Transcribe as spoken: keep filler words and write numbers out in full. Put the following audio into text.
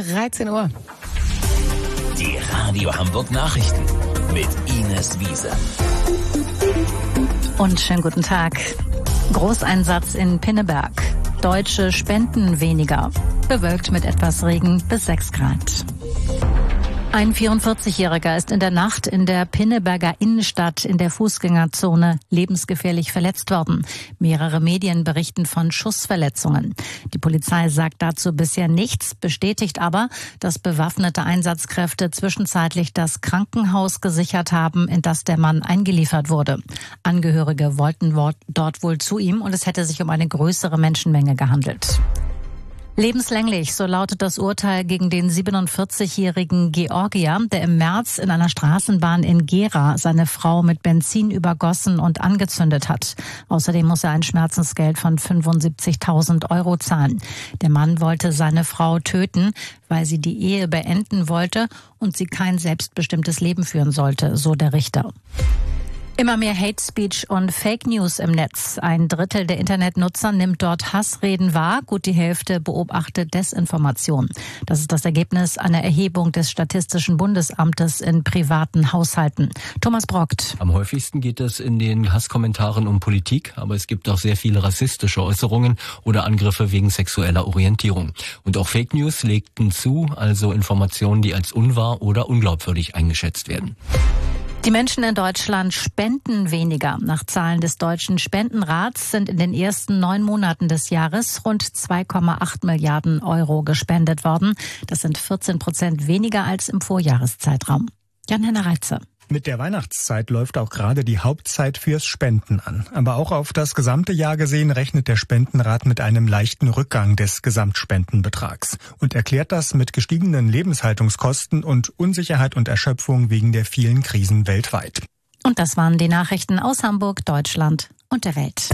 dreizehn Uhr. Die Radio Hamburg Nachrichten mit Ines Wiese. Und schönen guten Tag. Großeinsatz in Pinneberg. Deutsche spenden weniger. Bewölkt mit etwas Regen bis sechs Grad. Ein vierundvierzigjähriger ist in der Nacht in der Pinneberger Innenstadt in der Fußgängerzone lebensgefährlich verletzt worden. Mehrere Medien berichten von Schussverletzungen. Die Polizei sagt dazu bisher nichts, bestätigt aber, dass bewaffnete Einsatzkräfte zwischenzeitlich das Krankenhaus gesichert haben, in das der Mann eingeliefert wurde. Angehörige wollten dort wohl zu ihm und es hätte sich um eine größere Menschenmenge gehandelt. Lebenslänglich, so lautet das Urteil gegen den siebenundvierzigjährigen Georgier, der im März in einer Straßenbahn in Gera seine Frau mit Benzin übergossen und angezündet hat. Außerdem muss er ein Schmerzensgeld von fünfundsiebzigtausend Euro zahlen. Der Mann wollte seine Frau töten, weil sie die Ehe beenden wollte und sie kein selbstbestimmtes Leben führen sollte, so der Richter. Immer mehr Hate Speech und Fake News im Netz. Ein Drittel der Internetnutzer nimmt dort Hassreden wahr. Gut die Hälfte beobachtet Desinformation. Das ist das Ergebnis einer Erhebung des Statistischen Bundesamtes in privaten Haushalten. Thomas Brockt. Am häufigsten geht es in den Hasskommentaren um Politik, aber es gibt auch sehr viele rassistische Äußerungen oder Angriffe wegen sexueller Orientierung. Und auch Fake News legten zu, also Informationen, die als unwahr oder unglaubwürdig eingeschätzt werden. Die Menschen in Deutschland spenden weniger. Nach Zahlen des Deutschen Spendenrats sind in den ersten neun Monaten des Jahres rund zwei Komma acht Milliarden Euro gespendet worden. Das sind vierzehn Prozent weniger als im Vorjahreszeitraum. Jan-Henner Reitze. Mit der Weihnachtszeit läuft auch gerade die Hauptzeit fürs Spenden an. Aber auch auf das gesamte Jahr gesehen rechnet der Spendenrat mit einem leichten Rückgang des Gesamtspendenbetrags und erklärt das mit gestiegenen Lebenshaltungskosten und Unsicherheit und Erschöpfung wegen der vielen Krisen weltweit. Und das waren die Nachrichten aus Hamburg, Deutschland und der Welt.